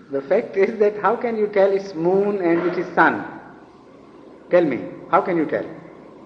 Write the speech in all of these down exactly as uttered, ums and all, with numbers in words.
The fact is that how can you tell it's moon and it is sun? Tell me, how can you tell?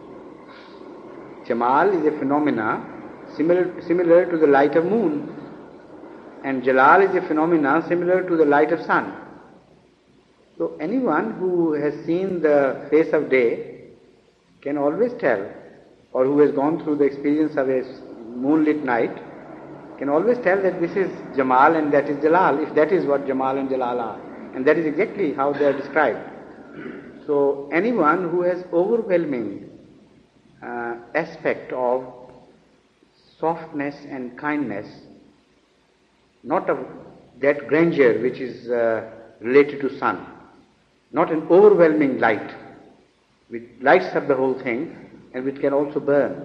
Jamal is a phenomena similar, similar to the light of moon, and Jalal is a phenomena similar to the light of sun. So anyone who has seen the face of day can always tell, or who has gone through the experience of a moonlit night, can always tell that this is Jamal and that is Jalal, if that is what Jamal and Jalal are. And that is exactly how they are described. So anyone who has overwhelming uh, aspect of softness and kindness, not of that grandeur which is uh, related to sun, not an overwhelming light which lights up the whole thing and which can also burn.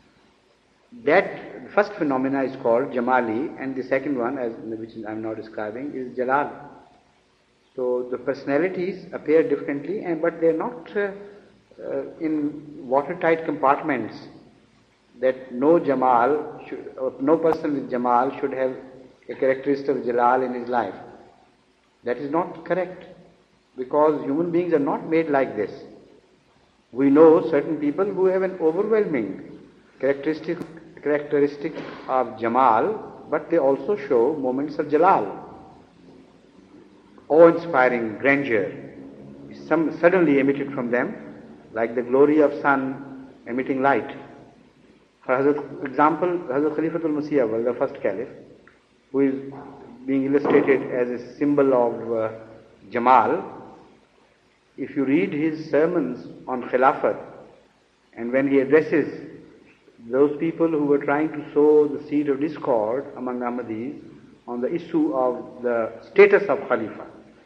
That first phenomena is called Jamali, and the second one, as which I am now describing, is Jalal. So the personalities appear differently, and but they are not uh, uh, in watertight compartments. That no Jamal, should, or no person with Jamal should have a characteristic of Jalal in his life. That is not correct, because human beings are not made like this. We know certain people who have an overwhelming characteristic characteristic of Jamal, but they also show moments of Jalal. Awe-inspiring grandeur, some suddenly emitted from them, like the glory of sun emitting light. For Hazrat, example, Hazrat Khalifatul Masih Awwal, the first caliph, who is being illustrated as a symbol of uh, Jamal. If you read his sermons on Khilafat, and when he addresses those people who were trying to sow the seed of discord among Ahmadis on the issue of the status of Khalifa,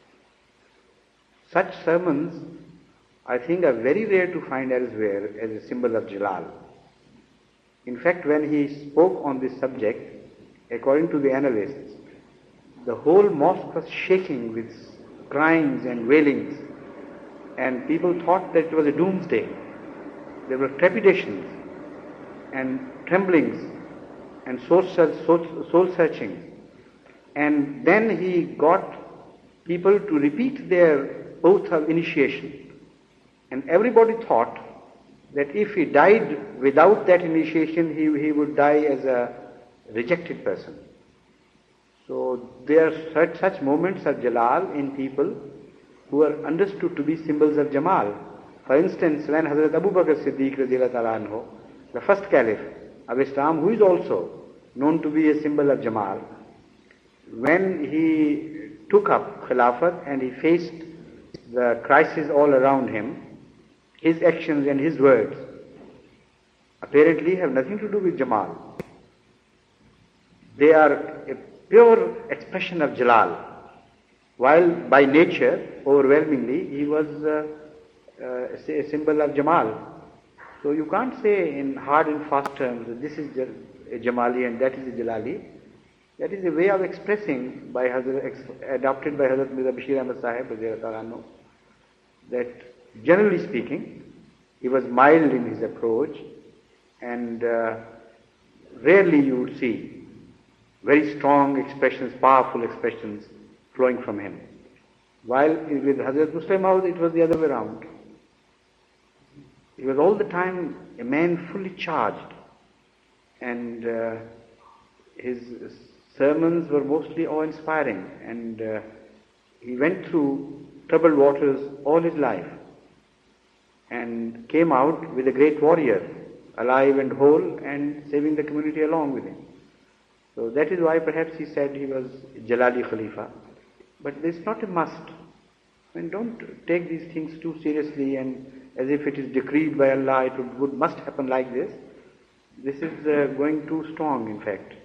such sermons, I think, are very rare to find elsewhere as a symbol of Jalal. In fact, when he spoke on this subject, according to the analysts, the whole mosque was shaking with cryings and wailings, and people thought that it was a doomsday. There were trepidations and tremblings and soul searching. And then he got people to repeat their oath of initiation. And everybody thought that if he died without that initiation, he, he would die as a rejected person. So there are such, such moments of Jalal in people who are understood to be symbols of Jamal. For instance, when Hazrat Abu Bakr Siddiq radiallahu ta'ala anhu, the first caliph of Islam, who is also known to be a symbol of Jamal, when he took up Khilafat and he faced the crisis all around him, his actions and his words apparently have nothing to do with Jamal. They are a pure expression of Jalal, while by nature, overwhelmingly, he was uh, uh, a symbol of Jamal. So you can't say in hard and fast terms that this is a Jamali and that is a Jalali. That is a way of expressing by Hazrat, adopted by Hazrat Mirza Bashir Ahmad Sahib, that generally speaking, he was mild in his approach, and uh, rarely you would see very strong expressions, powerful expressions flowing from him. While with Hazrat Muslim Maud, it was the other way around. He was all the time a man fully charged, and uh, his sermons were mostly awe-inspiring, and uh, he went through troubled waters all his life and came out with a great warrior, alive and whole, and saving the community along with him. So that is why perhaps he said he was Jalali Khalifa. But it's not a must. I mean, don't take these things too seriously and as if it is decreed by Allah, it would, would must happen like this. This is uh, going too strong, in fact.